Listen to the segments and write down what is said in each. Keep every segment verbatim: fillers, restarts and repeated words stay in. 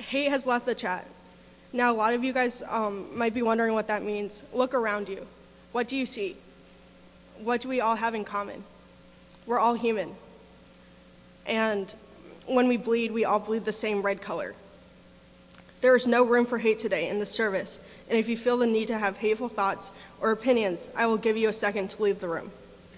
hate has left the chat. Now, a lot of you guys um, might be wondering what that means. Look around you. What do you see? What do we all have in common? We're all human. And when we bleed, we all bleed the same red color. There is no room for hate today in this service, and if you feel the need to have hateful thoughts or opinions, I will give you a second to leave the room.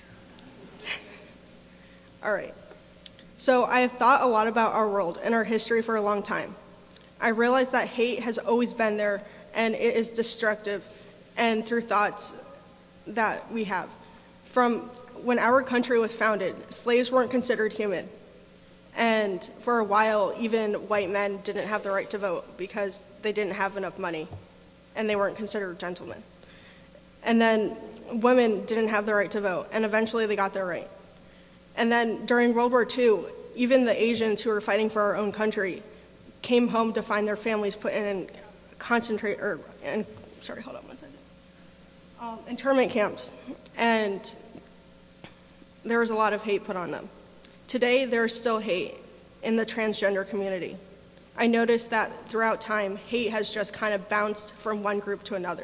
All right. So I have thought a lot about our world and our history for a long time. I realize that hate has always been there, and it is destructive, and through thoughts that we have. From when our country was founded, slaves weren't considered human. And for a while, even white men didn't have the right to vote because they didn't have enough money, and they weren't considered gentlemen. And then women didn't have the right to vote, and eventually they got their right. And then during World War Two, even the Asians who were fighting for our own country came home to find their families put in concentrate, or, in, sorry, hold on one second, um, internment camps, and there was a lot of hate put on them. Today, there is still hate in the transgender community. I noticed that throughout time, hate has just kind of bounced from one group to another.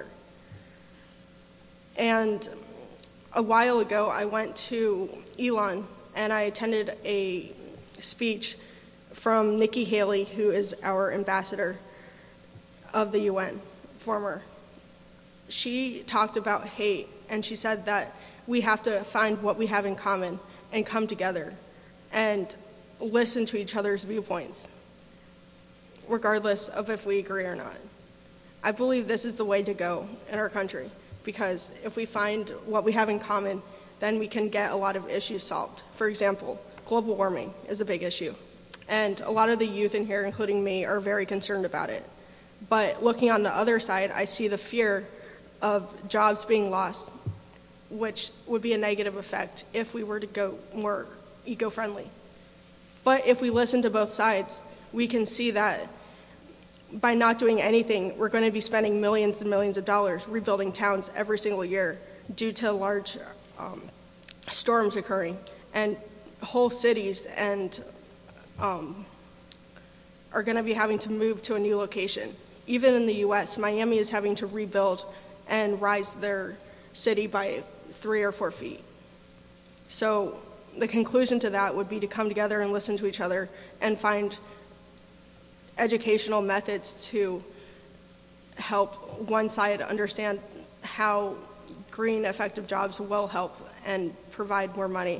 And a while ago, I went to Elon, and I attended a speech from Nikki Haley, who is our ambassador of the U N, former. She talked about hate, and she said that we have to find what we have in common and come together and listen to each other's viewpoints, regardless of if we agree or not. I believe this is the way to go in our country, because if we find what we have in common, then we can get a lot of issues solved. For example, global warming is a big issue, and a lot of the youth in here, including me, are very concerned about it. But looking on the other side, I see the fear of jobs being lost, which would be a negative effect if we were to go more eco-friendly. But if we listen to both sides, we can see that by not doing anything, we're going to be spending millions and millions of dollars rebuilding towns every single year due to large um, storms occurring, and whole cities and um, are going to be having to move to a new location. Even in the U S, Miami is having to rebuild and rise their city by three or four feet. So the conclusion to that would be to come together and listen to each other and find educational methods to help one side understand how green, effective jobs will help and provide more money.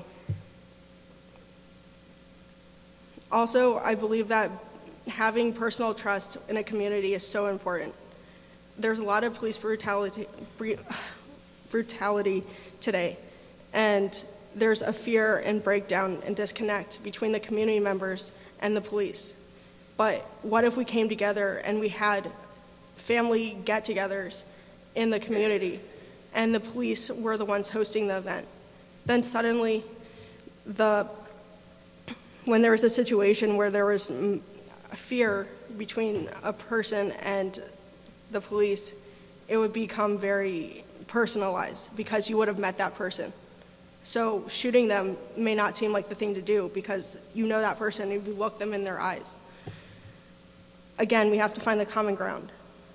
Also, I believe that having personal trust in a community is so important. There's a lot of police brutality, brutality today, and there's a fear and breakdown and disconnect between the community members and the police. But what if we came together and we had family get-togethers in the community and the police were the ones hosting the event? Then suddenly, the, when there was a situation where there was fear between a person and the police, it would become very personalized because you would have met that person. So shooting them may not seem like the thing to do because you know that person and you look them in their eyes. Again, we have to find the common ground.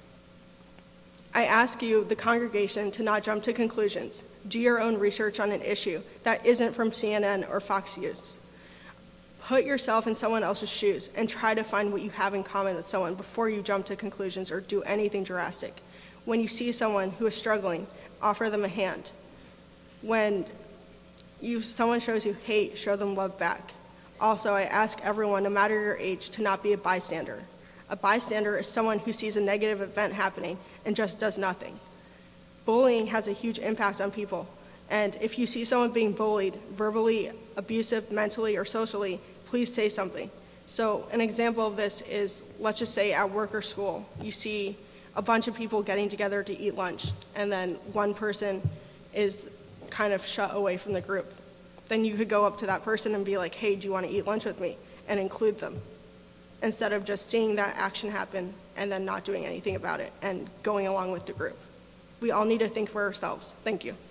I ask you, the congregation, to not jump to conclusions. Do your own research on an issue that isn't from C N N or Fox News. Put yourself in someone else's shoes and try to find what you have in common with someone before you jump to conclusions or do anything drastic. When you see someone who is struggling, offer them a hand. When you, someone shows you hate, show them love back. Also, I ask everyone, no matter your age, to not be a bystander. A bystander is someone who sees a negative event happening and just does nothing. Bullying has a huge impact on people, and if you see someone being bullied, verbally, abusive, mentally, or socially, please say something. So an example of this is, let's just say at work or school, you see a bunch of people getting together to eat lunch, and then one person is kind of shut away from the group. Then you could go up to that person and be like, hey, do you want to eat lunch with me? And include them, instead of just seeing that action happen and then not doing anything about it and going along with the group. We all need to think for ourselves. Thank you.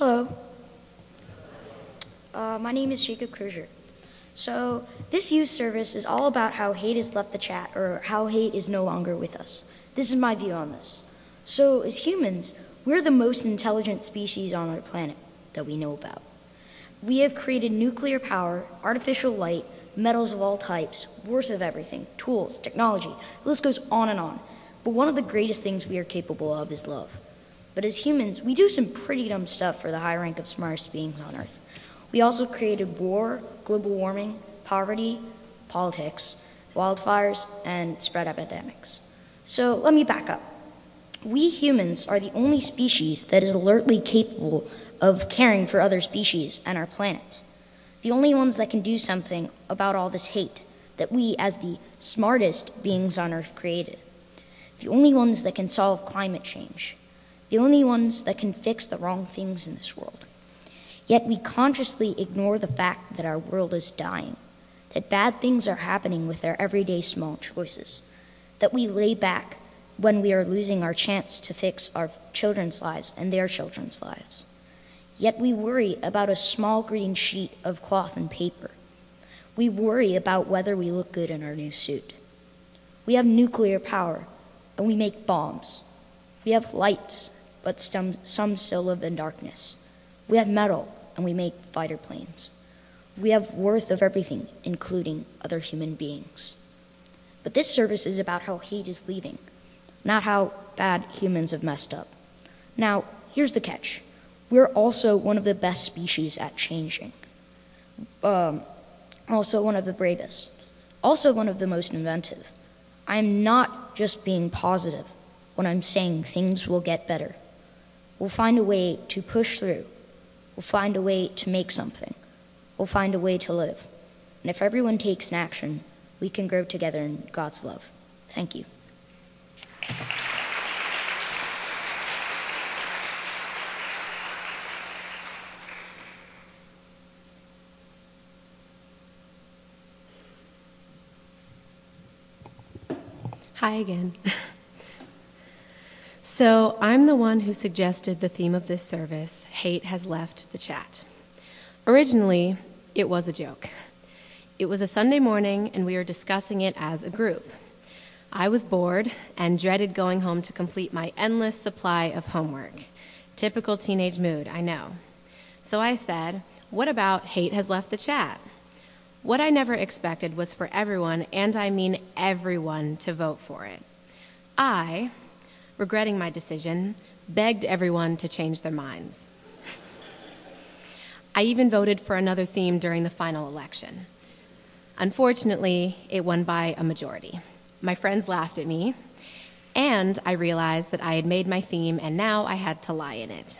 Hello. Uh, my name is Jacob Kruger. So this youth service is all about how hate has left the chat, or how hate is no longer with us. This is my view on this. So as humans, we're the most intelligent species on our planet that we know about. We have created nuclear power, artificial light, metals of all types, worth of everything, tools, technology, the list goes on and on. But one of the greatest things we are capable of is love. But as humans, we do some pretty dumb stuff for the high rank of smartest beings on Earth. We also created war, global warming, poverty, politics, wildfires, and spread epidemics. So let me back up. We humans are the only species that is alertly capable of caring for other species and our planet. The only ones that can do something about all this hate that we, as the smartest beings on Earth, created. The only ones that can solve climate change. The only ones that can fix the wrong things in this world. Yet we consciously ignore the fact that our world is dying, that bad things are happening with our everyday small choices, that we lay back when we are losing our chance to fix our children's lives and their children's lives. Yet we worry about a small green sheet of cloth and paper. We worry about whether we look good in our new suit. We have nuclear power, and we make bombs. We have lights, but some, some still live in darkness. We have metal, and we make fighter planes. We have worth of everything, including other human beings. But this service is about how hate is leaving, not how bad humans have messed up. Now, here's the catch. We're also one of the best species at changing. Um, also one of the bravest. Also one of the most inventive. I'm not just being positive when I'm saying things will get better. We'll find a way to push through. We'll find a way to make something. We'll find a way to live. And if everyone takes an action, we can grow together in God's love. Thank you. Hi again. So I'm the one who suggested the theme of this service, Hate Has Left the Chat. Originally, it was a joke. It was a Sunday morning, and we were discussing it as a group. I was bored and dreaded going home to complete my endless supply of homework. Typical teenage mood, I know. So I said, what about hate has left the chat? What I never expected was for everyone, and I mean everyone, to vote for it. I, regretting my decision, begged everyone to change their minds. I even voted for another theme during the final election. Unfortunately, it won by a majority. My friends laughed at me, and I realized that I had made my theme, and now I had to lie in it.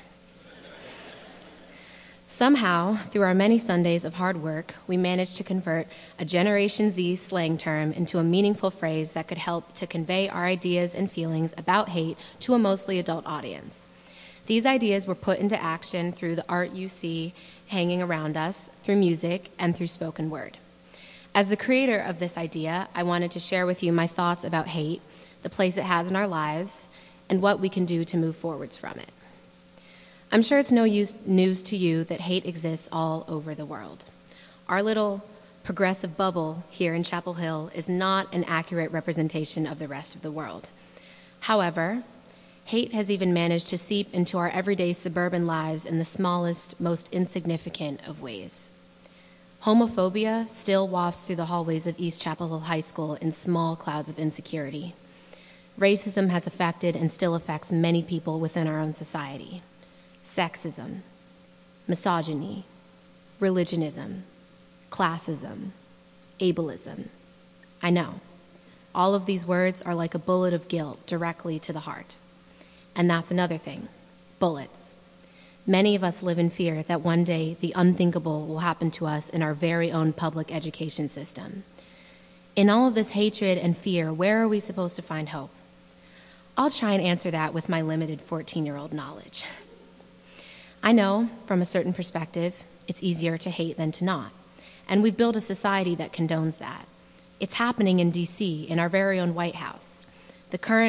Somehow, through our many Sundays of hard work, we managed to convert a Generation Z slang term into a meaningful phrase that could help to convey our ideas and feelings about hate to a mostly adult audience. These ideas were put into action through the art you see hanging around us, through music, and through spoken word. As the creator of this idea, I wanted to share with you my thoughts about hate, the place it has in our lives, and what we can do to move forwards from it. I'm sure it's no use, news to you that hate exists all over the world. Our little progressive bubble here in Chapel Hill is not an accurate representation of the rest of the world. However, hate has even managed to seep into our everyday suburban lives in the smallest, most insignificant of ways. Homophobia still wafts through the hallways of East Chapel Hill High School in small clouds of insecurity. Racism has affected and still affects many people within our own society. Sexism, misogyny, religionism, classism, ableism. I know, all of these words are like a bullet of guilt directly to the heart. And that's another thing, bullets. Many of us live in fear that one day the unthinkable will happen to us in our very own public education system. In all of this hatred and fear, where are we supposed to find hope? I'll try and answer that with my limited fourteen-year-old knowledge. I know, from a certain perspective, it's easier to hate than to not. And we've built a society that condones that. It's happening in D C, in our very own White House. The current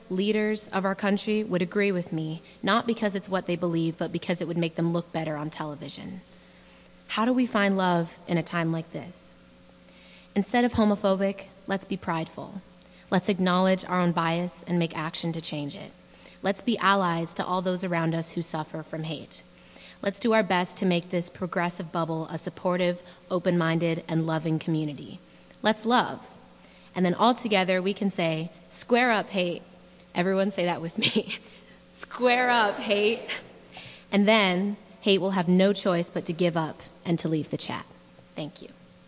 leaders of our country would agree with me, not because it's what they believe, but because it would make them look better on television. How do we find love in a time like this? Instead of homophobic, let's be prideful. Let's acknowledge our own bias and make action to change it. Let's be allies to all those around us who suffer from hate. Let's do our best to make this progressive bubble a supportive, open-minded, and loving community. Let's love. And then all together we can say, square up, hate. Everyone say that with me. Square up, hate. And then hate will have no choice but to give up and to leave the chat. Thank you.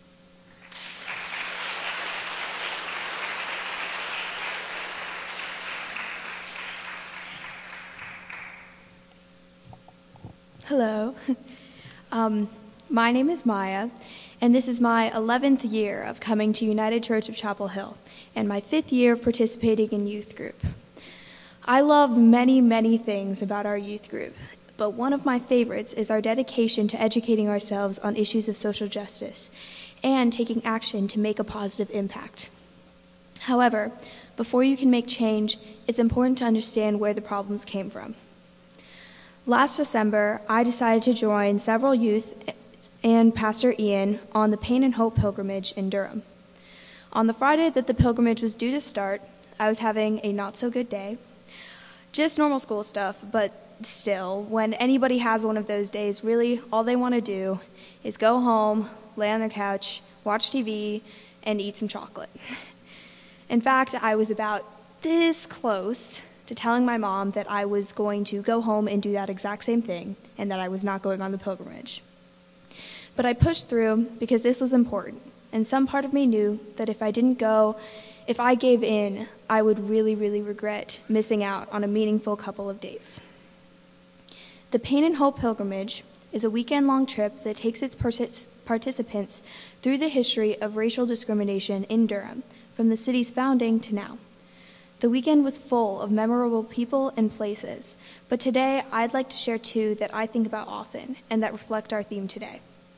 Hello. Um, my name is Maya, and this is my eleventh year of coming to United Church of Chapel Hill, and my fifth year of participating in youth group. I love many, many things about our youth group, but one of my favorites is our dedication to educating ourselves on issues of social justice and taking action to make a positive impact. However, before you can make change, it's important to understand where the problems came from. Last December, I decided to join several youth and Pastor Ian on the Pain and Hope pilgrimage in Durham. On the Friday that the pilgrimage was due to start, I was having a not-so-good day. Just normal school stuff, but still, when anybody has one of those days, really all they want to do is go home, lay on their couch, watch T V, and eat some chocolate. In fact, I was about this close to telling my mom that I was going to go home and do that exact same thing, and that I was not going on the pilgrimage. But I pushed through because this was important, and some part of me knew that if I didn't go, if I gave in, I would really, really regret missing out on a meaningful couple of days. The Pain and Hope pilgrimage is a weekend-long trip that takes its partic- participants through the history of racial discrimination in Durham, from the city's founding to now. The weekend was full of memorable people and places, but today I'd like to share two that I think about often and that reflect our theme today.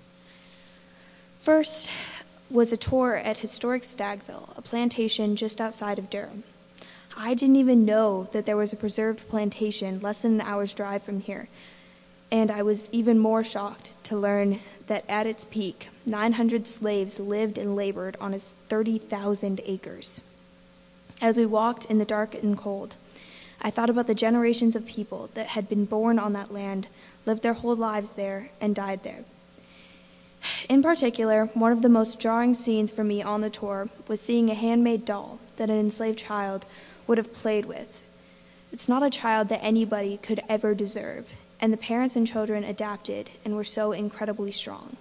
First was a tour at historic Stagville, a plantation just outside of Durham. I didn't even know that there was a preserved plantation less than an hour's drive from here, and I was even more shocked to learn that at its peak, nine hundred slaves lived and labored on its thirty thousand acres. As we walked in the dark and cold, I thought about the generations of people that had been born on that land, lived their whole lives there, and died there. In particular, one of the most jarring scenes for me on the tour was seeing a handmade doll that an enslaved child would have played with. It's not a child that anybody could ever deserve, and the parents and children adapted and were so incredibly strong.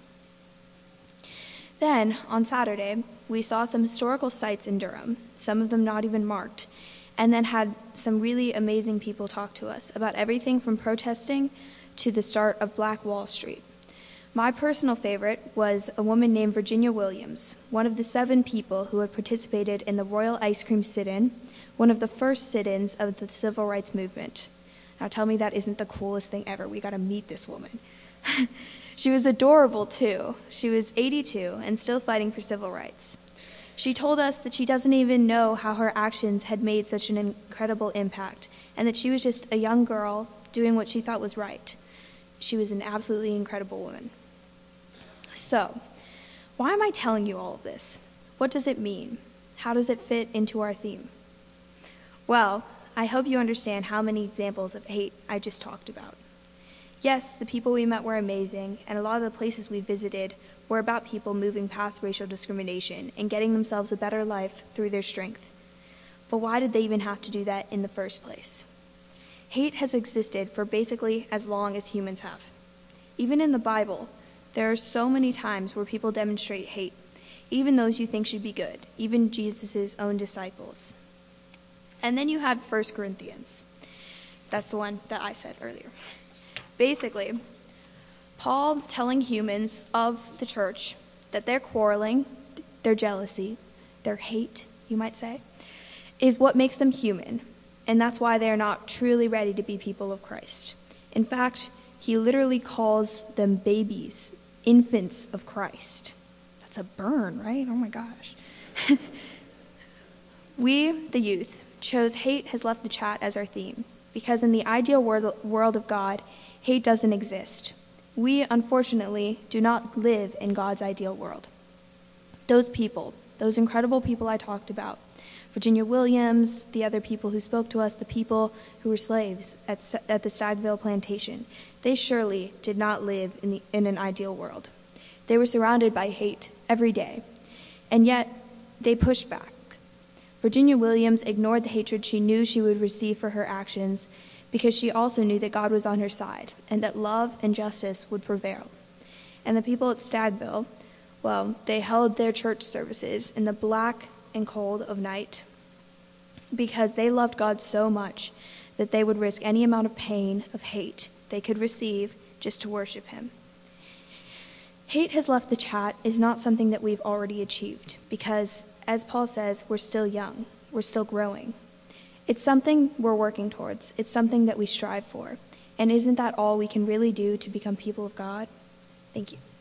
Then, on Saturday, we saw some historical sites in Durham, some of them not even marked, and then had some really amazing people talk to us about everything from protesting to the start of Black Wall Street. My personal favorite was a woman named Virginia Williams, one of the seven people who had participated in the Royal Ice Cream Sit-In, one of the first sit-ins of the civil rights movement. Now tell me that isn't the coolest thing ever. We got to meet this woman. She was adorable, too. She was eighty-two and still fighting for civil rights. She told us that she doesn't even know how her actions had made such an incredible impact, and that she was just a young girl doing what she thought was right. She was an absolutely incredible woman. So, why am I telling you all of this? What does it mean? How does it fit into our theme? Well, I hope you understand how many examples of hate I just talked about. Yes, the people we met were amazing, and a lot of the places we visited were about people moving past racial discrimination and getting themselves a better life through their strength. But why did they even have to do that in the first place? Hate has existed for basically as long as humans have. Even in the Bible, there are so many times where people demonstrate hate, even those you think should be good, even Jesus' own disciples. And then you have First Corinthians. That's the one that I said earlier. Basically, Paul telling humans of the church that their quarreling, their jealousy, their hate, you might say, is what makes them human, and that's why they are not truly ready to be people of Christ. In fact, he literally calls them babies, infants of Christ. That's a burn, right? Oh my gosh. We, the youth, chose Hate Has Left the Chat as our theme, because in the ideal world, world of God, hate doesn't exist. We, unfortunately, do not live in God's ideal world. Those people, those incredible people I talked about, Virginia Williams, the other people who spoke to us, the people who were slaves at, at the Stagville plantation, they surely did not live in, the, in an ideal world. They were surrounded by hate every day, and yet they pushed back. Virginia Williams ignored the hatred she knew she would receive for her actions because she also knew that God was on her side and that love and justice would prevail. And the people at Stagville, well, they held their church services in the black and cold of night because they loved God so much that they would risk any amount of pain, of hate they could receive just to worship him. Hate Has Left the Chat is not something that we've already achieved because, as Paul says, we're still young, we're still growing. It's something we're working towards, it's something that we strive for. And isn't that all we can really do to become people of God? Thank you.